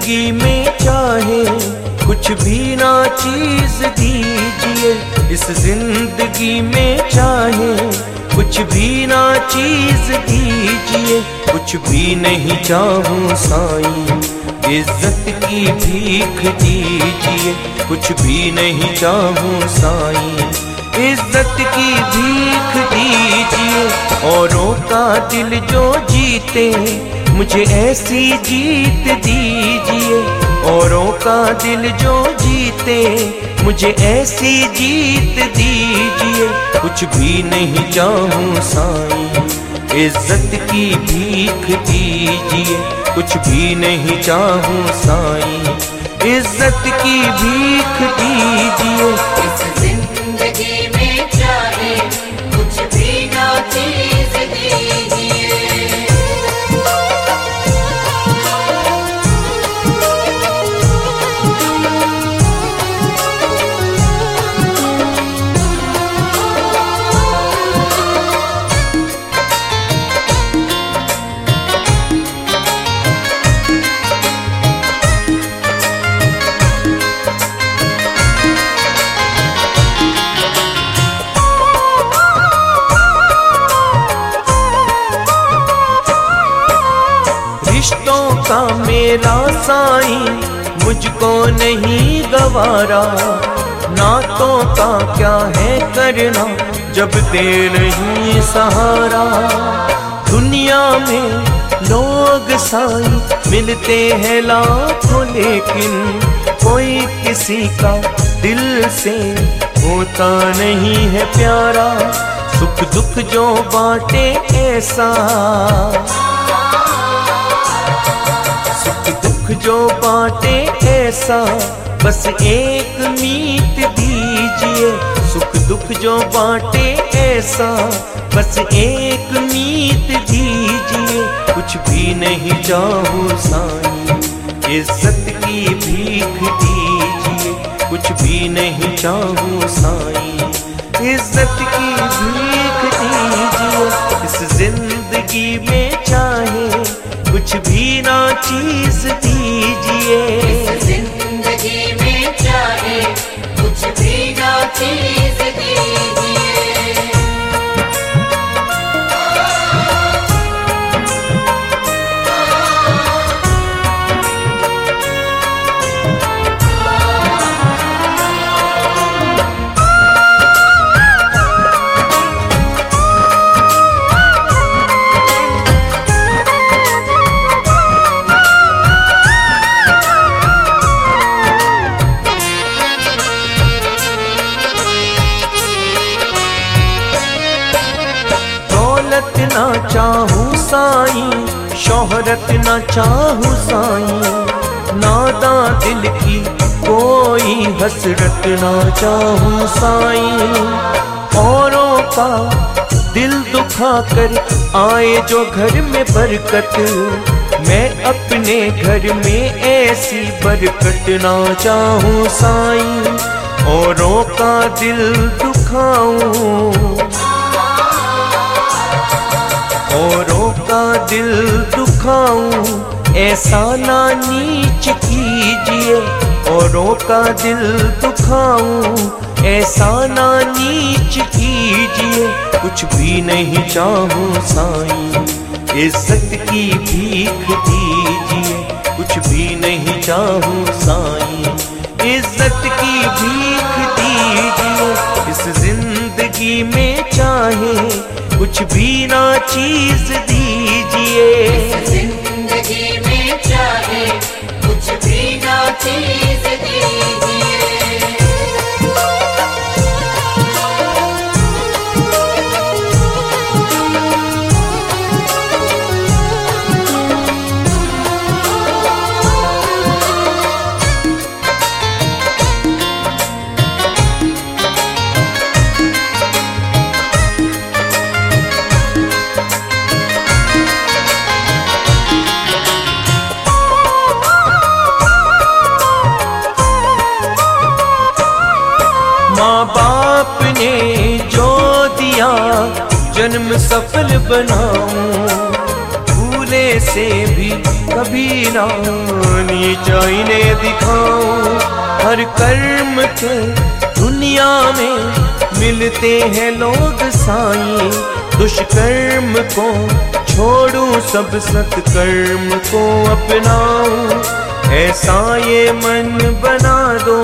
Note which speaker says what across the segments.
Speaker 1: जिंदगी में चाहे कुछ भी ना चीज दीजिए, इस जिंदगी में चाहे कुछ भी ना चीज दीजिए। कुछ भी नहीं चाहूं साईं, इज्जत की भीख दीजिए। कुछ भी नहीं चाहूं साईं, इज्जत की भीख दीजिए। औरों का दिल जो जीते मुझे ऐसी जीत दीजिए। औरों का दिल जो जीते मुझे ऐसी जीत दीजिए। कुछ भी नहीं चाहूं साईं, इज्जत की भीख दीजिए। कुछ भी नहीं चाहूं साईं, इज्जत की भीख दीजिए।
Speaker 2: इस जिंदगी में चाहे कुछ भी ना चीज दीजिए।
Speaker 1: रिश्तों का मेरा साईं मुझको नहीं गवारा। नातों का क्या है करना जब दे नहीं सहारा। दुनिया में लोग साईं मिलते हैं लाखों, लेकिन कोई किसी का दिल से होता नहीं है प्यारा। सुख दुख जो बांटे ऐसा, जो बांटे ऐसा बस एक मीत दीजिए। सुख दुख जो बांटे ऐसा बस एक मीत दीजिए। कुछ भी नहीं चाहूं साईं, इज्जत की भीख दीजिए। कुछ भी नहीं चाहूं साईं, इज्जत की भीख दीजिए। इस जिंदगी में चाहे कुछ भी ना चीज दीजिए।
Speaker 2: इस जिंदगी में चाहे कुछ भी ना चीज दीजिए।
Speaker 1: ना चाहूं साईं, शोहरत ना चाहूं साईं। नादा दिल की कोई हसरत ना चाहूं साईं। औरों का दिल दुखा कर आए जो घर में बरकत, मैं अपने घर में ऐसी बरकत ना चाहूं साईं। औरों का दिल दुखाऊं, औरों का दिल दुखाऊं ऐसा ना नीच कीजिए। औरों का दिल दुखाऊं ऐसा ना नीच कीजिए। कुछ भी नहीं चाहूं साईं, इज्जत की भीख दीजिए। कुछ भी नहीं चाहूं साईं, इज्जत की भीख दीजिए। इस जिंदगी में चाहे कुछ भी ना चीज दीजिए।
Speaker 2: इस जिंदगी में चाहे कुछ भी ना चीज दीजिए।
Speaker 1: माँ बाप ने जो दिया जन्म सफल बनाऊं। भूले से भी कभी ना नीचा इन्हें दिखाऊं। हर कर्म के दुनिया में मिलते हैं लोग साईं, दुष्कर्म को छोड़ूं सब सत्कर्म को अपनाऊं, ऐसा ये मन बना दो,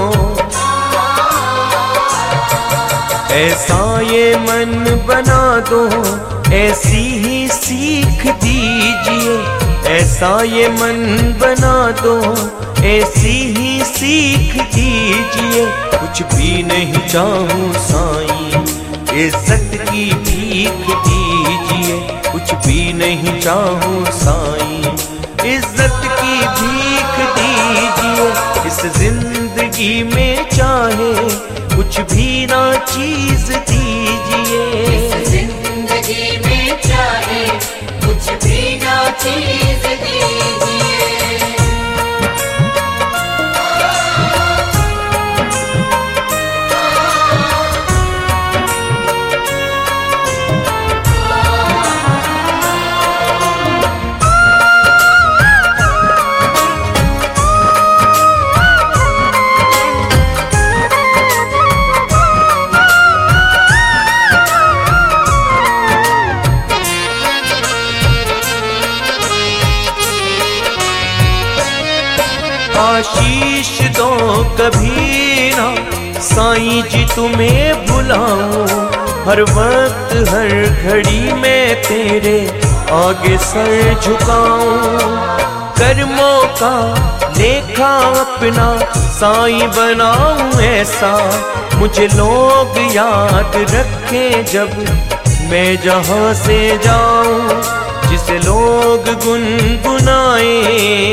Speaker 1: ऐसा ये मन बना दो, ऐसी ही सीख दीजिए, ऐसा ये मन बना दो, ऐसी ही सीख दीजिए। कुछ भी नहीं चाहूं साईं, इज्जत की भीख दीजिए। कुछ भी नहीं चाहूं साईं, इज्जत की भीख दीजिए। इस जिंदगी में चाहे कुछ भी ना चीज दीजिए।
Speaker 2: इस जिंदगी में चाहे कुछ भी ना चीज दीजिए।
Speaker 1: आशीष दो कभी ना साईं जी तुम्हें बुलाऊं, हर वक्त हर घड़ी में तेरे आगे सर झुकाऊं। कर्मों का लेखा अपना साईं बनाऊं ऐसा, मुझे लोग याद रखें जब मैं जहां से जाऊं। जिसे लोग गुनगुनाए,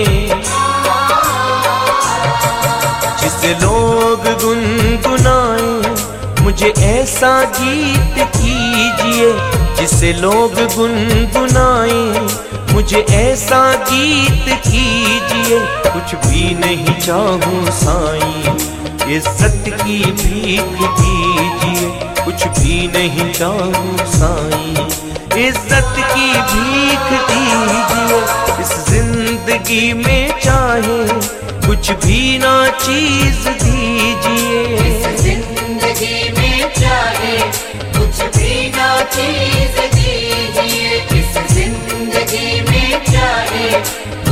Speaker 1: जिसे लोग गुनगुनाए, मुझे ऐसा गीत कीजिए। जिसे लोग गुनगुनाए, मुझे ऐसा गीत कीजिए। कुछ भी नहीं चाहूं साईं, इज्जत की भीख दीजिए। कुछ भी नहीं चाहूं साईं, इज्जत की भीख दीजिए। इस जिंदगी में चाहे कुछ भी ना चीज दीजिए।
Speaker 2: इस जिंदगी में चाहे कुछ भी ना चीज दीजिए। इस जिंदगी में चाहे